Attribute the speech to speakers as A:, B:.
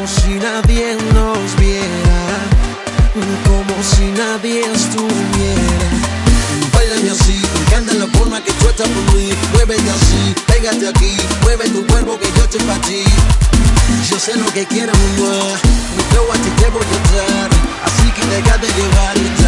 A: si nadie nos viera, como si nadie estuviera. Báilame así, me encanta la forma que tú estás por mí. Muévete así, pégate aquí, mueve tu cuerpo que yo estoy para ti. Yo sé lo que quieres, mamá, mi flow a ti te voy a dar, así que déjate llevar.